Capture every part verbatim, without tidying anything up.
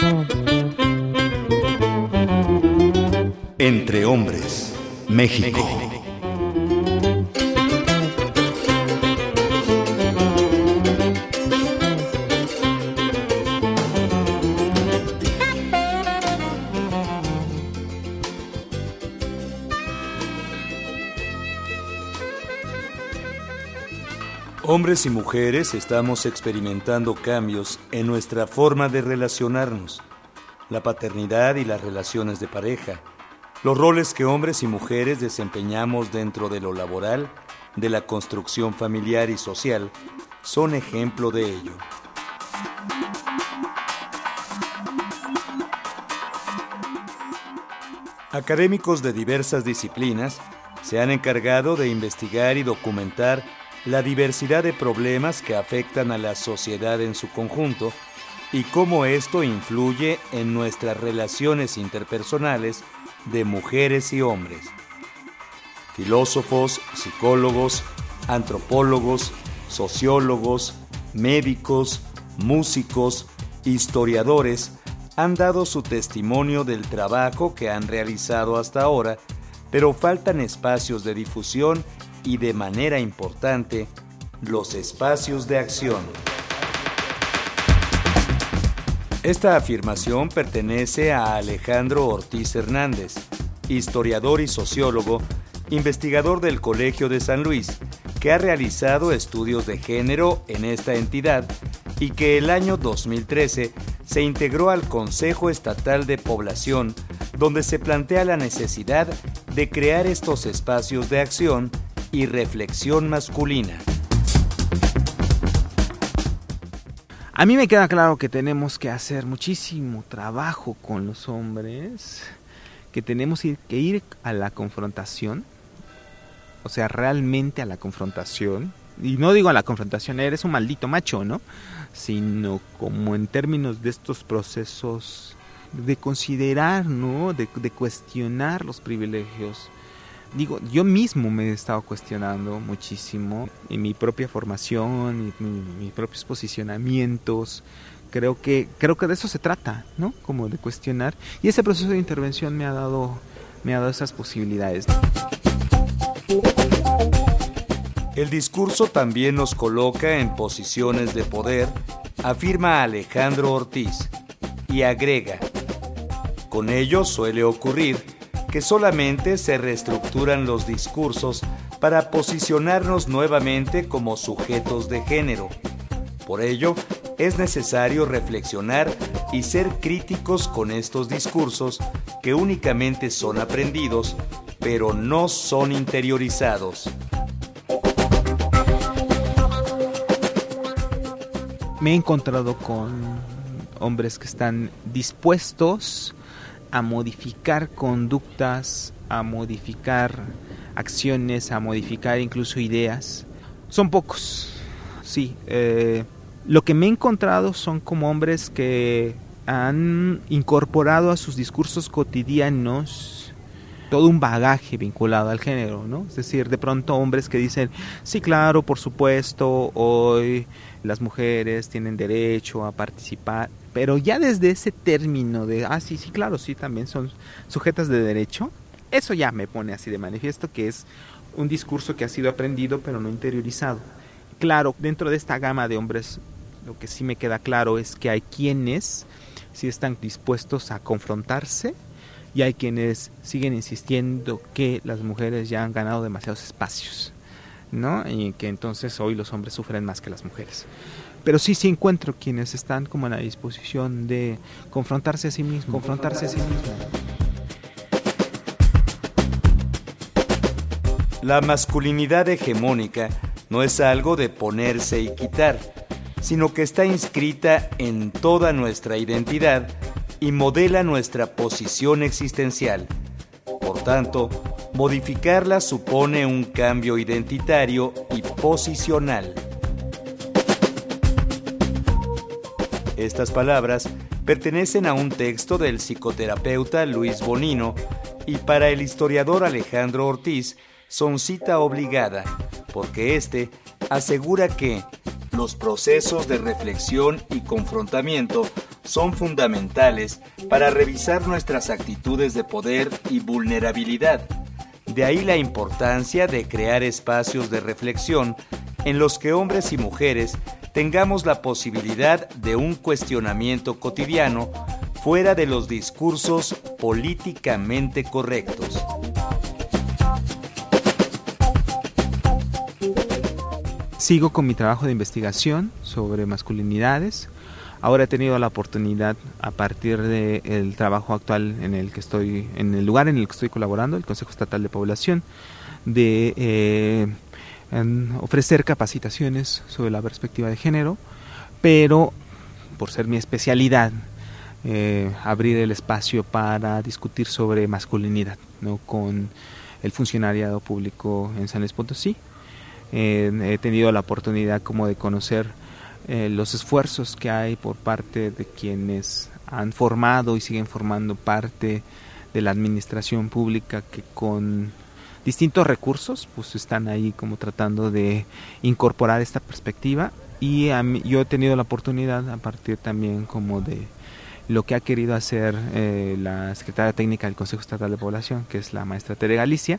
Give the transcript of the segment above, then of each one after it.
Entre Hombres, México. Hombres y mujeres estamos experimentando cambios en nuestra forma de relacionarnos, la paternidad y las relaciones de pareja, los roles que hombres y mujeres desempeñamos dentro de lo laboral, de la construcción familiar y social, son ejemplo de ello. Académicos de diversas disciplinas se han encargado de investigar y documentar la diversidad de problemas que afectan a la sociedad en su conjunto y cómo esto influye en nuestras relaciones interpersonales de mujeres y hombres. Filósofos, psicólogos, antropólogos, sociólogos, médicos, músicos, historiadores han dado su testimonio del trabajo que han realizado hasta ahora, pero faltan espacios de difusión y, de manera importante, los espacios de acción. Esta afirmación pertenece a Alejandro Ortiz Hernández, historiador y sociólogo, investigador del Colegio de San Luis, que ha realizado estudios de género en esta entidad y que el año dos mil trece se integró al Consejo Estatal de Población, donde se plantea la necesidad de crear estos espacios de acción y reflexión masculina. A mí me queda claro que tenemos que hacer muchísimo trabajo con los hombres, que tenemos que ir a la confrontación, o sea, realmente a la confrontación, y no digo a la confrontación, eres un maldito macho, ¿no? Sino como en términos de estos procesos de considerar, ¿no? De, de cuestionar los privilegios. Digo, yo mismo me he estado cuestionando muchísimo en mi propia formación, y mi, mis propios posicionamientos. Creo que creo que de eso se trata, ¿no? Como de cuestionar. Y ese proceso de intervención me ha dado me ha dado esas posibilidades. El discurso también nos coloca en posiciones de poder, afirma Alejandro Ortiz, y agrega: con ello suele ocurrir que solamente se reestructuran los discursos para posicionarnos nuevamente como sujetos de género. Por ello, es necesario reflexionar y ser críticos con estos discursos que únicamente son aprendidos, pero no son interiorizados. Me he encontrado con hombres que están dispuestos a modificar conductas, a modificar acciones, a modificar incluso ideas. Son pocos, sí. Eh, lo que me he encontrado son como hombres que han incorporado a sus discursos cotidianos todo un bagaje vinculado al género, ¿no? Es decir, de pronto hombres que dicen, sí, claro, por supuesto, hoy las mujeres tienen derecho a participar, pero ya desde ese término de, ah, sí, sí, claro, sí, también son sujetas de derecho, eso ya me pone así de manifiesto que es un discurso que ha sido aprendido pero no interiorizado. Claro, dentro de esta gama de hombres, lo que sí me queda claro es que hay quienes sí están dispuestos a confrontarse y hay quienes siguen insistiendo que las mujeres ya han ganado demasiados espacios, ¿no? Y que entonces hoy los hombres sufren más que las mujeres. Pero sí, sí encuentro quienes están como en la disposición de confrontarse a sí mismos, confrontarse a sí mismos. La masculinidad hegemónica no es algo de ponerse y quitar, sino que está inscrita en toda nuestra identidad y modela nuestra posición existencial. Por tanto, modificarla supone un cambio identitario y posicional. Estas palabras pertenecen a un texto del psicoterapeuta Luis Bonino y para el historiador Alejandro Ortiz son cita obligada, porque éste asegura que los procesos de reflexión y confrontamiento son fundamentales para revisar nuestras actitudes de poder y vulnerabilidad. De ahí la importancia de crear espacios de reflexión en los que hombres y mujeres tengamos la posibilidad de un cuestionamiento cotidiano fuera de los discursos políticamente correctos. Sigo con mi trabajo de investigación sobre masculinidades. Ahora he tenido la oportunidad, a partir del trabajo actual en el que estoy, en el lugar en el que estoy colaborando, el Consejo Estatal de Población, de eh, ofrecer capacitaciones sobre la perspectiva de género, pero por ser mi especialidad, eh, abrir el espacio para discutir sobre masculinidad, ¿no?, con el funcionariado público en San Luis Potosí. Eh, he tenido la oportunidad como de conocer eh, los esfuerzos que hay por parte de quienes han formado y siguen formando parte de la administración pública, que con distintos recursos pues están ahí como tratando de incorporar esta perspectiva. Y a mí, yo he tenido la oportunidad, a partir también como de lo que ha querido hacer eh, la secretaria técnica del Consejo Estatal de Población, que es la maestra Tere Galicia,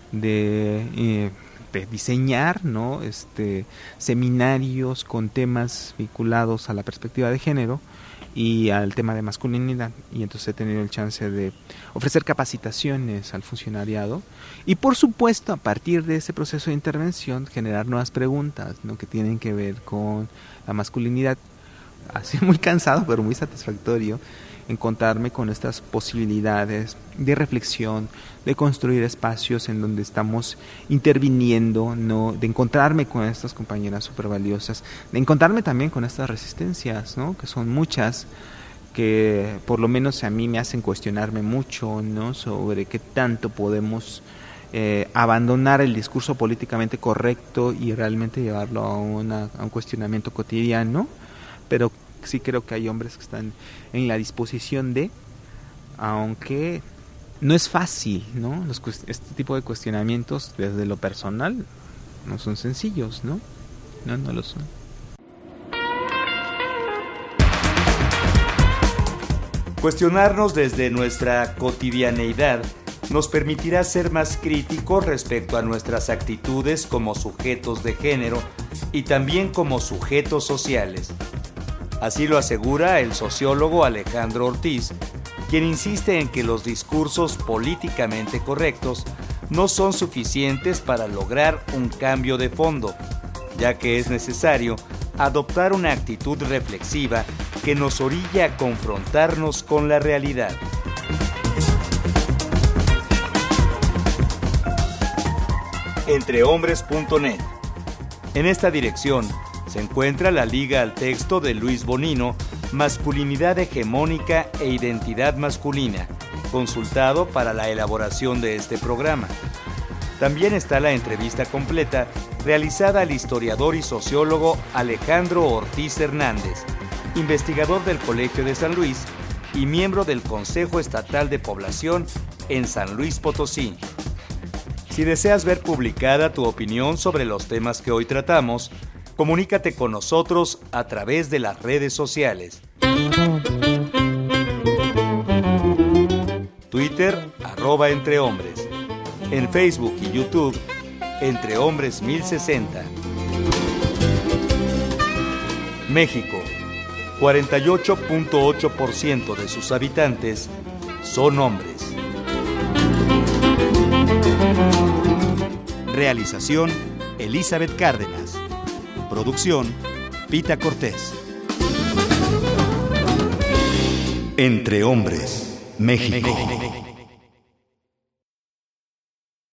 de, eh, de diseñar, ¿no?, este, seminarios con temas vinculados a la perspectiva de género y al tema de masculinidad. Y entonces he tenido el chance de ofrecer capacitaciones al funcionariado y, por supuesto, a partir de ese proceso de intervención, generar nuevas preguntas, ¿no?, que tienen que ver con la masculinidad. Ha sido muy cansado, pero muy satisfactorio encontrarme con estas posibilidades de reflexión, de construir espacios en donde estamos interviniendo, ¿no?, de encontrarme con estas compañeras súper valiosas, de encontrarme también con estas resistencias, ¿no?, que son muchas, que por lo menos a mí me hacen cuestionarme mucho, ¿no?, sobre qué tanto podemos eh, abandonar el discurso políticamente correcto y realmente llevarlo a, una, a un cuestionamiento cotidiano. Pero sí creo que hay hombres que están en la disposición de, aunque no es fácil, ¿no? Los, este tipo de cuestionamientos desde lo personal no son sencillos, ¿no? No, no lo son. Cuestionarnos desde nuestra cotidianeidad nos permitirá ser más críticos respecto a nuestras actitudes como sujetos de género y también como sujetos sociales. Así lo asegura el sociólogo Alejandro Ortiz, quien insiste en que los discursos políticamente correctos no son suficientes para lograr un cambio de fondo, ya que es necesario adoptar una actitud reflexiva que nos orilla a confrontarnos con la realidad. entrehombres punto net. En esta dirección se encuentra la liga al texto de Luis Bonino, Masculinidad hegemónica e identidad masculina, consultado para la elaboración de este programa. También está la entrevista completa realizada al historiador y sociólogo Alejandro Ortiz Hernández, investigador del Colegio de San Luis y miembro del Consejo Estatal de Población en San Luis Potosí. Si deseas ver publicada tu opinión sobre los temas que hoy tratamos, comunícate con nosotros a través de las redes sociales. Twitter, arroba Entre Hombres. En Facebook y YouTube, Entre Hombres mil sesenta. México, cuarenta y ocho punto ocho por ciento de sus habitantes son hombres. Realización, Elizabeth Cárdenas. Producción, Pita Cortés. Entre Hombres, México.